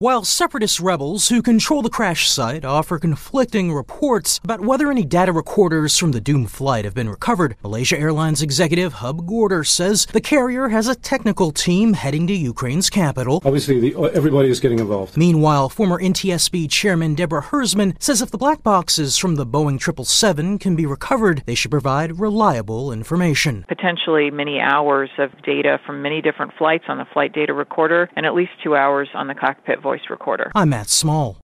While separatist rebels who control the crash site offer conflicting reports about whether any data recorders from the doomed flight have been recovered, Malaysia Airlines executive Hub Gorder says the carrier has a technical team heading to Ukraine's capital. Obviously, everybody is getting involved. Meanwhile, former NTSB chairman Deborah Hersman says if the black boxes from the Boeing 777 can be recovered, they should provide reliable information. Potentially many hours of data from many different flights on the flight data recorder and at least 2 hours on the cockpit voice recorder. I'm Matt Small.